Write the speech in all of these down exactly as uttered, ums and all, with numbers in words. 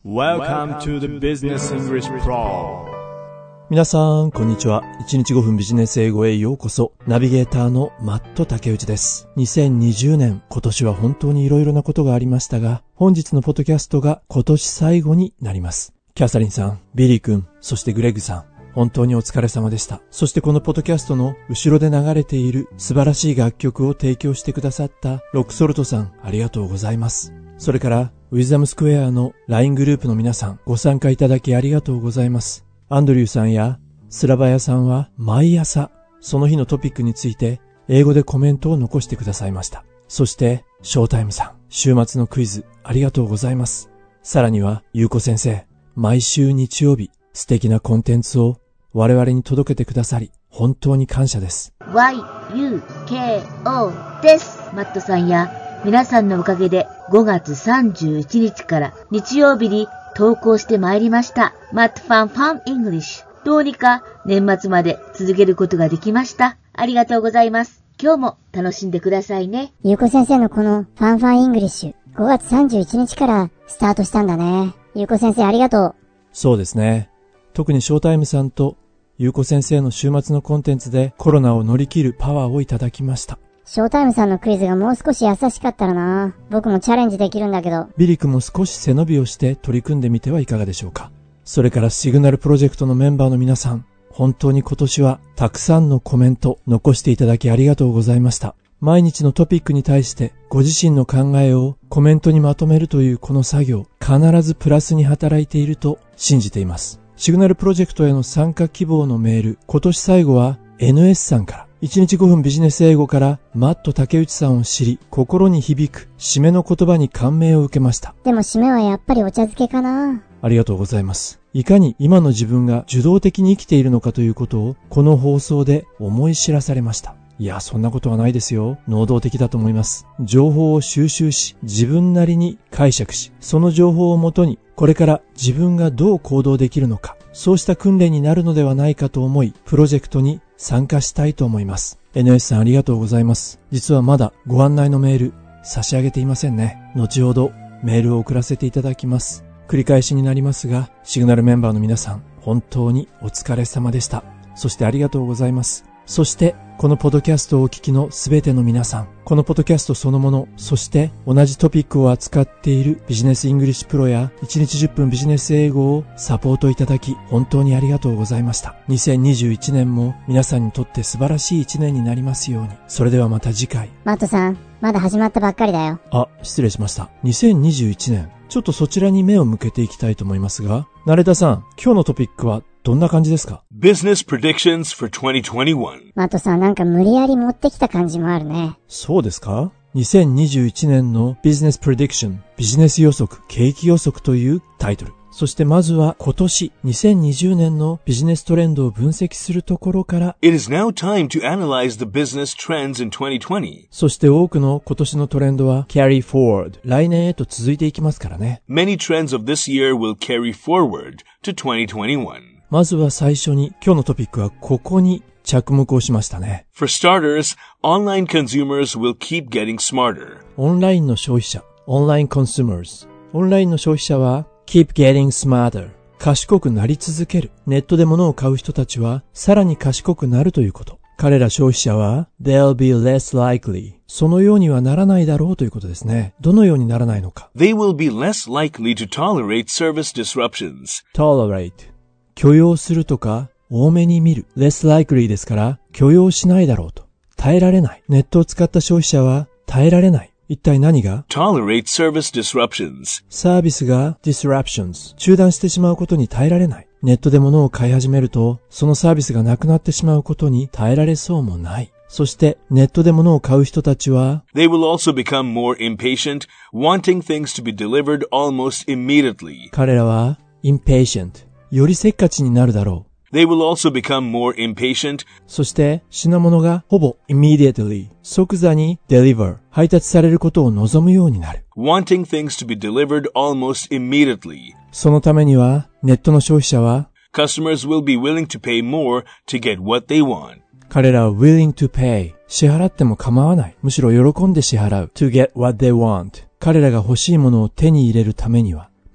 Welcome to the Business English Pro。 皆さん、こんにちは。いちにちごふんビジネス英語へようこそ。ナビゲーターのマット竹内です。にせんにじゅうねん、今年は本当にいろいろなことがありましたが、本日のポッドキャストが今年最後になります。キャサリンさん、ビリー君、そしてグレッグさん、本当にお疲れ様でした。そしてこのポッドキャストの後ろで流れている素晴らしい楽曲を提供してくださったロックソルトさん、ありがとうございます。それからウィズダムスクエアの ライン グループの皆さん、ご参加いただきありがとうございます。アンドリューさんやスラバヤさんは毎朝その日のトピックについて英語でコメントを残してくださいました。そしてショータイムさん、週末のクイズありがとうございます。さらにはゆうこ先生、毎週日曜日素敵なコンテンツを我々に届けてくださり本当に感謝です。 ワイユーケーオー です。マットさんや皆さんのおかげでごがつさんじゅういちにちから日曜日に投稿してまいりましたマットファンファンイングリッシュ。どうにか年末まで続けることができました。ありがとうございます。今日も楽しんでくださいね。 ゆうこ先生のこのファンファンイングリッシュ、ごがつさんじゅういちにちからスタートしたんだね。ゆうこ先生ありがとう。 そうですね。特にショータイムさんとゆうこ先生の週末のコンテンツでコロナを乗り切るパワーをいただきました。 ショータイムさんのクイズがもう少し優しかったらな。僕もチャレンジできるんだけど。 ビリ君も少し背伸びをして取り組んでみてはいかがでしょうか。それからシグナルプロジェクトのメンバーの皆さん、本当に今年はたくさんのコメント残していただきありがとうございました。毎日のトピックに対してご自身の考えをコメントにまとめるというこの作業、必ずプラスに働いていると信じています。シグナルプロジェクトへの参加希望のメール、今年最後は エヌエス さんから、いちにちごふんビジネス英語からマット竹内さんを知り、心に響く締めの言葉に感銘を受けました。 でも締めはやっぱりお茶漬けかな。 ありがとうございます。いかに今の自分が受動的に生きているのかということをこの放送で思い知らされました。いや、そんなことはないですよ。能動的だと思います。情報を収集し、自分なりに解釈し、その情報をもとにこれから自分がどう行動できるのか、そうした訓練になるのではないかと思い、プロジェクトに参加したいと思います。エヌエス さんありがとうございます。実はまだご案内のメール差し上げていませんね。後ほどメールを送らせていただきます。繰り返しになりますが、シグナルメンバーの皆さん、本当にお疲れ様でした。そしてありがとうございます。そしてこのポッドキャストをお聞きのすべての皆さん、このポッドキャストそのもの、そして同じトピックを扱っているビジネスイングリッシュプロやいちにちじゅっぷんビジネス英語をサポートいただき本当にありがとうございました。にせんにじゅういちねんも皆さんにとって素晴らしいいちねんになりますように。それではまた次回。 マットさん、まだ始まったばっかりだよ。 あ、失礼しました。にせんにじゅういちねん、ちょっとそちらに目を向けていきたいと思いますが、ナレタさん、今日のトピックはどんな感じですか？ Business Predictions for にせんにじゅういち。 マットさん、なんか無理やり持ってきた感じもあるね。 そうですか？にせんにじゅういちねんの Business Prediction、ビジネス予測、景気予測というタイトル。そしてまずは今年にせんにじゅうねんのビジネストレンドを分析するところから、 It is now time to analyze the business trends in にせんにじゅう。 そして多くの今年のトレンドは carry forward、来年へと続いていきますからね。 Many trends of this year will carry forward to にせんにじゅういち。 まずは最初に今日のトピックはここに着目をしましたね。 For starters, online consumers will keep getting smarter. オンラインの消費者、オンラインコン sumers。オンラインの消費者は keep getting smarter。賢くなり続ける。ネットで物を買う人たちはさらに賢くなるということ。彼ら消費者は they'll be less likely。そのようにはならないだろうということですね。どのようにならないのか。 They will be less likely to tolerate service disruptions. tolerate。許容するとか多めに見る。less likely ですから許容しないだろうと。耐えられない。ネットを使った消費者は耐えられない。一体何が？ Tolerate service disruptions。 サービスが disruptions。中断してしまうことに耐えられない。ネットで物を買い始めると、そのサービスがなくなってしまうことに耐えられそうもない。そしてネットで物を買う人たちは They will also become more impatient, wanting things to be delivered almost immediately. 彼らは impatient。よりせっかちになるだろう。 They will also become more impatient. そして品物がほぼ immediately 即座に deliver 配達されることを望むようになる。 Wanting things to be delivered almost immediately. そのためにはネットの消費者は Customers will be willing to pay more to get what they want. 彼らは willing to pay 支払っても構わない。むしろ喜んで支払う。to get what they want 彼らが欲しいものを手に入れるためには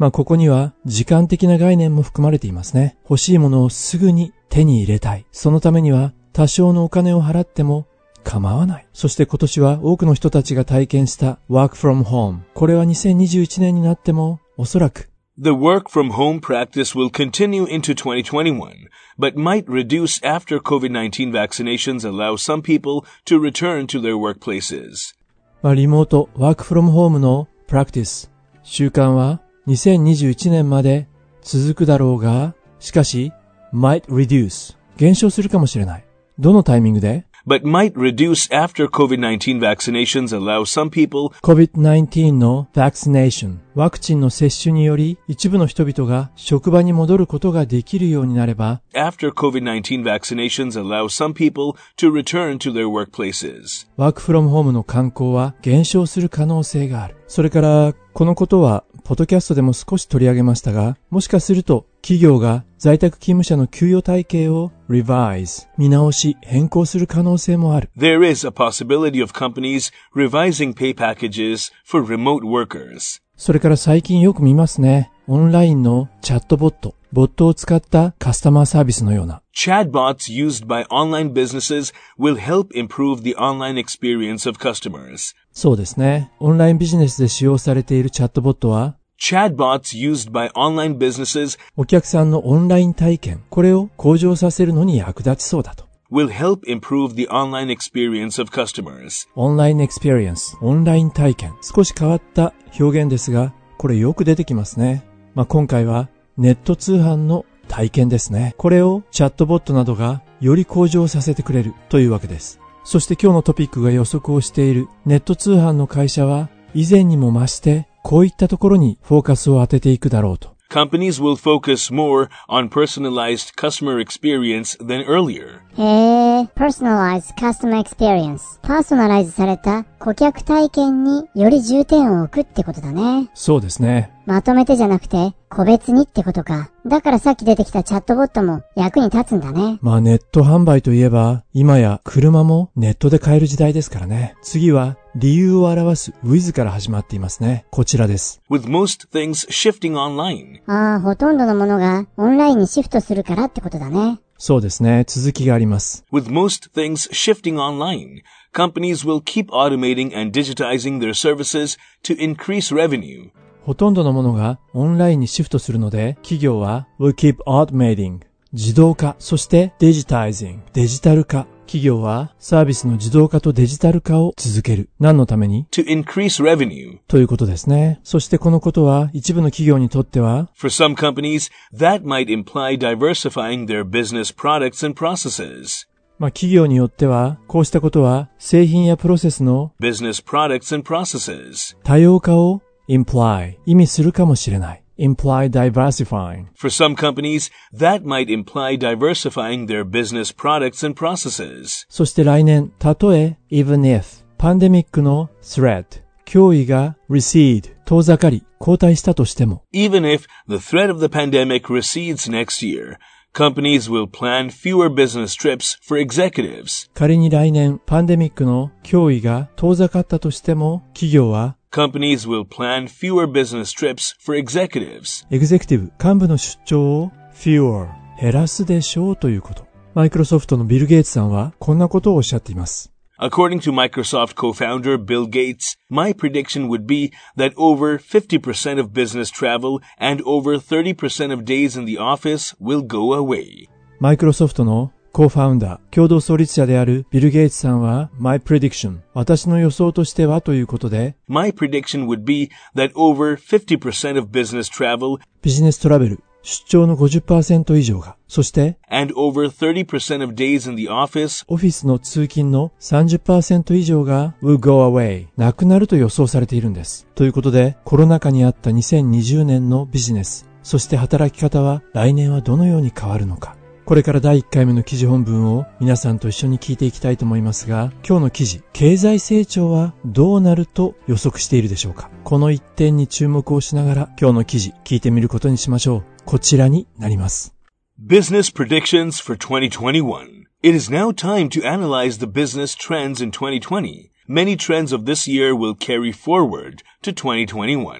まあここには時間的な概念も含まれていますね。欲しいものをすぐに手に入れたい。そのためには多少のお金を払っても構わない。そして今年は多くの人たちが体験した Work from Home。これはにせんにじゅういちねんになってもおそらく The work from home practice will continue into twenty twenty-one, but might reduce after COVID nineteen vaccinations allow some people to return to their workplaces. まあリモート Work from Home の Practice 習慣はにせんにじゅういちねんまで続くだろうが、しかし might reduce 減少するかもしれない。どのタイミングで But might reduce after COVID nineteen vaccinations allow some people コビッドナインティーン の vaccination ワクチンの接種により一部の人々が職場に戻ることができるようになれば after COVID nineteen vaccinations allow some people to return to their workplaces. ワークフロムホームの慣行は減少する可能性がある。それからこのことはポッドキャストでも少し取り上げましたが、もしかすると企業が在宅勤務者の給与体系を revise 見直し変更する可能性もある。 There is a possibility of companies revising pay packages for remote workers. それから最近よく見ますね。オンラインのチャットボット、ボットを使ったカスタマーサービスのような。 Chatbots used by online businesses will help improve the online experience of customers. そうですね。オンラインビジネスで使用されているチャットボットは、 Chatbots used by online businesses お客さんのオンライン体験、これを向上させるのに役立ちそうだと。 will help improve the online experience of customers. オンラインエクスペリエンス、オンライン体験。少し変わった表現ですが、これよく出てきますね。まあ、今回はネット通販の体験ですね。これをチャットボットなどがより向上させてくれるというわけです。そして今日のトピックが予測をしているネット通販の会社は以前にも増してこういったところにフォーカスを当てていくだろうと。 Companies will focus more on personalized customer experience than earlier. へー、personalized customer experience。パーソナライズされた顧客体験により重点を置くってことだね。 そうですね。 まとめてじゃなくて、個別にってことか。だからさっき出てきたチャットボットも役に立つんだね。 まあネット販売といえば、今や車もネットで買える時代ですからね。次は理由を表す with から始まっていますね。こちらです。 With most things shifting online. ああ、ほとんどのものがオンラインにシフトするからってことだね。 そうですね。続きがあります。 With most things shifting online, companies will keep automating and digitizing their services to increase revenue. ほとんどのものがオンラインにシフトするので、企業は will keep automating 自動化、そして digitizing デジタル化。企業はサービスの自動化とデジタル化を続ける。何のために To increase revenue. ということですね。そしてこのことは一部の企業にとっては For some companies, that might imply diversifying their business products and processes. まあ企業によってはこうしたことは製品やプロセスの Business products and processes. 多様化を imply 意味するかもしれない。imply diversifying. For some companies, that might imply diversifying their business products and processes. そして来年、たとえ even if パンデミックの threat 脅威が recede 遠ざかり後退したとしても Even if the threat of the pandemic recedes next year, companies will plan fewer business trips for executives. 仮に来年パンデミックの脅威が遠ざかったとしても企業は Companies will plan fewer business trips for executives. エグゼクティブ幹部の出張を fewer 減らすでしょうということ。マイクロソフトのビル・ゲイツさんはこんなことをおっしゃっています。 According to Microsoft co-founder Bill Gates, my prediction would be that over fifty percent of business travel and over thirty percent of days in the office will go away. マイクロソフトのコーファウンダー、共同創立者であるビル・ゲイツさんは My prediction 私の予想としてはということで My prediction would be that over fifty percent of business travel ビジネストラベル、出張の ごじゅっパーセント 以上が、そして and over thirty percent of days in the office オフィスの通勤の さんじゅっパーセント 以上が will go away なくなると予想されているんです。ということでコロナ禍にあったにせんにじゅうねんのビジネス、そして働き方は来年はどのように変わるのか。これからだいいっかいめの記事本文を皆さんと一緒に聞いていきたいと思いますが、今日の記事、経済成長はどうなると予測しているでしょうか。この一点に注目をしながら今日の記事聞いてみることにしましょう。こちらになります。 Business predictions for twenty twenty-one. It is now time to analyze the business trends in twenty twenty. Many trends of this year will carry forward to twenty twenty-one.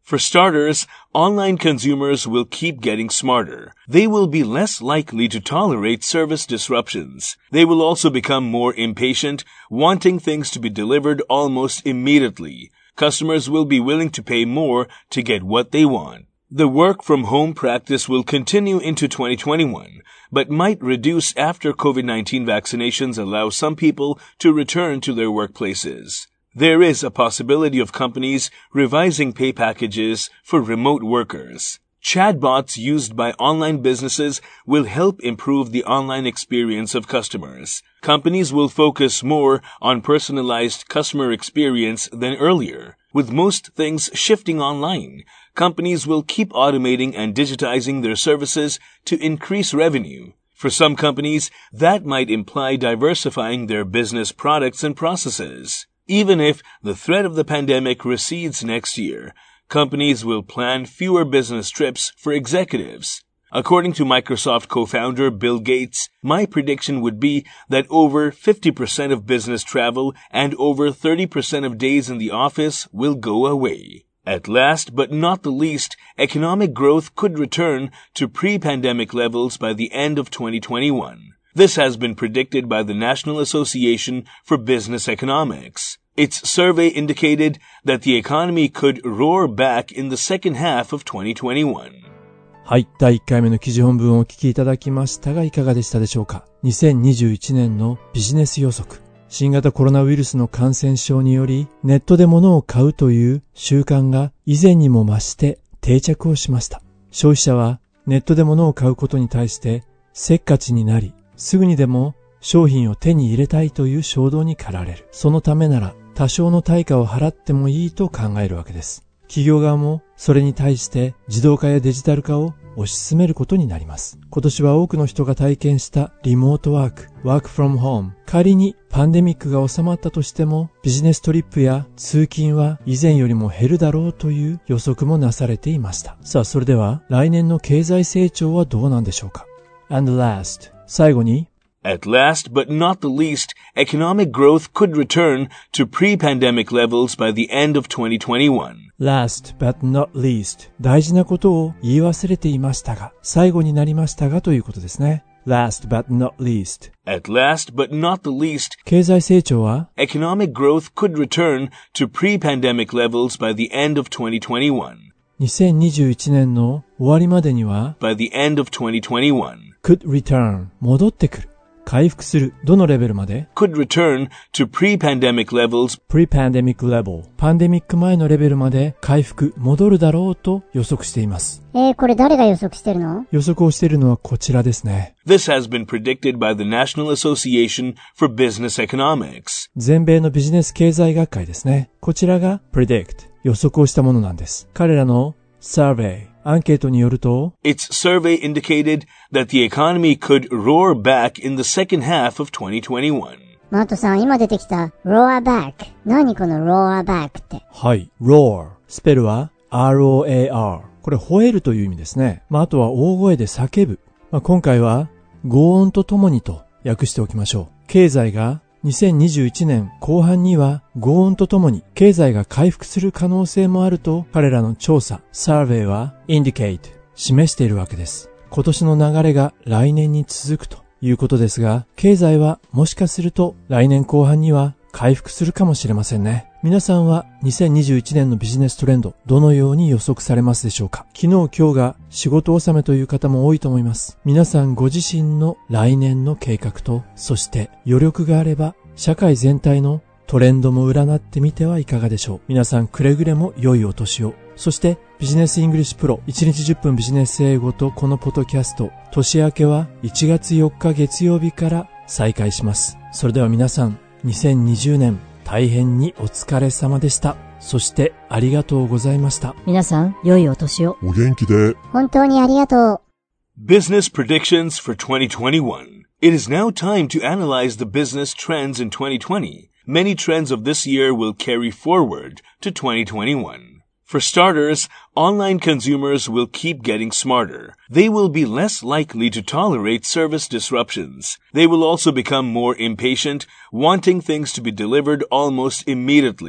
For starters, online consumers will keep getting smarter. They will be less likely to tolerate service disruptions. They will also become more impatient, wanting things to be delivered almost immediately. Customers will be willing to pay more to get what they want. The work-from-home practice will continue into twenty twenty-one, but might reduce after COVID nineteen vaccinations allow some people to return to their workplaces. There is a possibility of companies revising pay packages for remote workers. Chatbots used by online businesses will help improve the online experience of customers. Companies will focus more on personalized customer experience than earlier. With most things shifting online, companies will keep automating and digitizing their services to increase revenue. For some companies, that might imply diversifying their business products and processes. Even if the threat of the pandemic recedes next year, companies will plan fewer business trips for executives. According to Microsoft co-founder Bill Gates, my prediction would be that over fifty percent of business travel and over thirty percent of days in the office will go away. At last but not the least, economic growth could return to pre-pandemic levels by the end of twenty twenty-one. This has been predicted by the National Association for Business Economics. Its survey indicated that the economy could roar back in the second half of twenty twenty-one. はい。だいいっかいめの記事本文をお聞きいただきましたがいかがでしたでしょうか。にせんにじゅういちねんのビジネス予測。新型コロナウイルスの感染症によりネットで物を買うという習慣が以前にも増して定着をしました。消費者はネットで物を買うことに対してせっかちになり、すぐにでも商品を手に入れたいという衝動に駆られる。そのためなら多少の対価を払ってもいいと考えるわけです。企業側もそれに対して自動化やデジタル化を推し進めることになります。今年は多くの人が体験したリモートワーク、ワークフロムホーム。仮にパンデミックが収まったとしてもビジネストリップや通勤は以前よりも減るだろうという予測もなされていました。さあそれでは来年の経済成長はどうなんでしょうか。And last、最後に At last but not the least, economic growth could return to pre-pandemic levels by the end of twenty twenty-one. Last but not least, 大事なことを言い忘れていましたが、最後になりましたがということですね。Last but not least. At last but not the least, 経済成長は economic growth could return to pre-pandemic levels by the end of twenty twenty-one. にせんにじゅういちねんの終わりまでには By the end of twenty twenty-one. could return 戻ってくる。回復する。どのレベルまで could return to pre-pandemic levels pre-pandemic level パンデミック前のレベルまで回復、戻るだろうと予測しています。 えー、これ誰が予測してるの？ 予測をしているのはこちらですね。 This has been predicted by the National Association for Business Economics. 全米のビジネス経済学会ですね。こちらが predict 予測をしたものなんです。彼らの surveyアンケートによると Its survey indicated that the economy could roar back in the second half of twenty twenty-one. マートさん、今出てきた roar back。何この roar back って。 はい。roar。スペルは アールオーエーアール。これ、吠えるという意味ですね。まあ、あとは大声で叫ぶ。まあ、今回は、轟音とともにと訳しておきましょう。経済がにせんにじゅういちねん後半には轟音とともに経済が回復する可能性もあると彼らの調査、サーベイは indicate、示しているわけです。今年の流れが来年に続くということですが、経済はもしかすると来年後半には回復するかもしれませんね。皆さんはにせんにじゅういちねんのビジネストレンド、どのように予測されますでしょうか。昨日今日が仕事納めという方も多いと思います。皆さんご自身の来年の計画と、そして余力があれば社会全体のトレンドも占ってみてはいかがでしょう。皆さんくれぐれも良いお年を。そしてビジネスイングリッシュプロいちにちじゅっぷんビジネス英語とこのポッドキャスト、年明けはいちがつよっか月曜日から再開します。それでは皆さんにせんにじゅうねん大変にお疲れ様でした。そしてありがとうございました。 皆さん良いお年を。 お元気で。 本当にありがとう。 Business predictions for twenty twenty-one. It is now time to analyze the business trends in twenty twenty. Many trends of this year will carry forward to twenty twenty-one. For starters, online consumers will keep getting smarter. They will be less likely to tolerate service disruptions. They will also become more impatient, wanting things to be delivered almost immediately.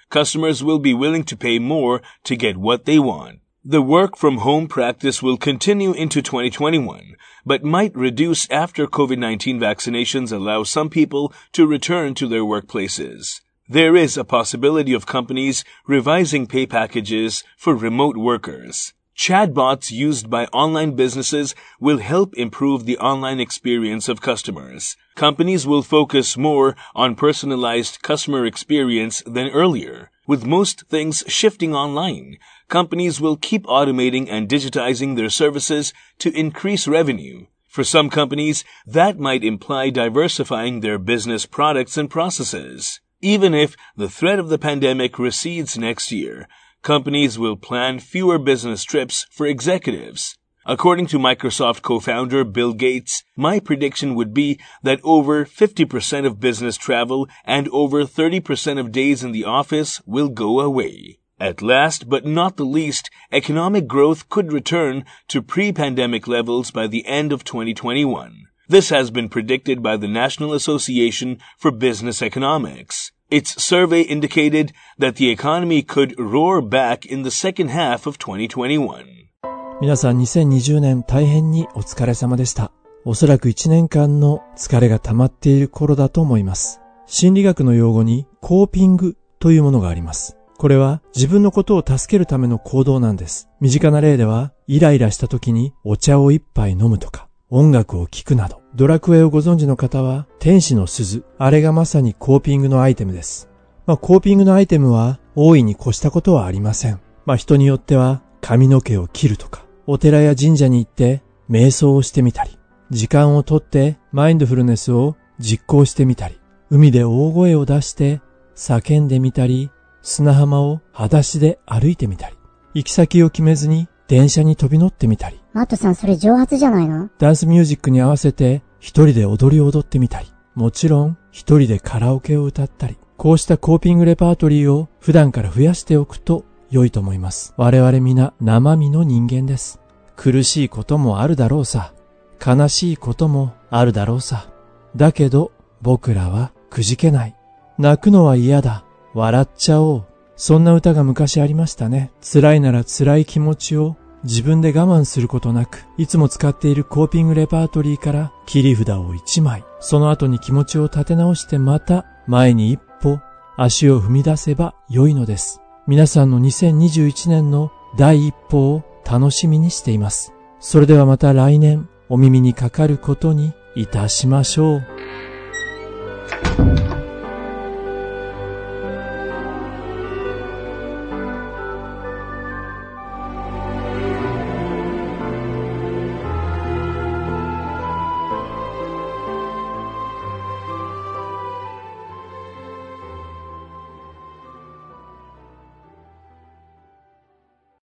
customers will be willing to pay more to get what they want. The work-from-home practice will continue into twenty twenty-one, but might reduce after COVID nineteen vaccinations allow some people to return to their workplaces. There is a possibility of companies revising pay packages for remote workers. Chatbots used by online businesses will help improve the online experience of customers. Companies will focus more on personalized customer experience than earlier. With most things shifting online, companies will keep automating and digitizing their services to increase revenue. For some companies, that might imply diversifying their business products and processes. Even if the threat of the pandemic recedes next year, companies will plan fewer business trips for executives. According to Microsoft co-founder Bill Gates, my prediction would be that over fifty percent of business travel and over thirty percent of days in the office will go away. At last, but not the least, economic growth could return to pre-pandemic levels by the end of twenty twenty-one. This has been predicted by the National Association for Business Economics. Its survey indicated that the economy could roar back in the second half of twenty twenty-one. 皆さんにせんにじゅうねん大変にお疲れ様でした。おそらくいちねんかんの疲れが溜まっている頃だと思います。心理学の用語にコーピングというものがあります。これは自分のことを助けるための行動なんです。身近な例では、イライラした時にお茶を一杯飲むとか、音楽を聴くなど、ドラクエをご存知の方は、天使の鈴、あれがまさにコーピングのアイテムです。まあ、コーピングのアイテムは大いに越したことはありません。まあ、人によっては髪の毛を切るとか、お寺や神社に行って瞑想をしてみたり、時間をとってマインドフルネスを実行してみたり、海で大声を出して叫んでみたり、砂浜を裸足で歩いてみたり、行き先を決めずに電車に飛び乗ってみたり、 マットさんそれ蒸発じゃないの？ ダンスミュージックに合わせて一人で踊り踊ってみたり、もちろん一人でカラオケを歌ったり、こうしたコーピングレパートリーを普段から増やしておくと良いと思います。我々皆生身の人間です。苦しいこともあるだろうさ。悲しいこともあるだろうさ。だけど僕らはくじけない。泣くのは嫌だ。笑っちゃおう。そんな歌が昔ありましたね。辛いなら辛い気持ちを自分で我慢することなく、いつも使っているコーピングレパートリーから切り札を一枚、その後に気持ちを立て直してまた前に一歩足を踏み出せば良いのです。皆さんのにせんにじゅういちねんの第一歩を楽しみにしています。それではまた来年お耳にかかることにいたしましょう。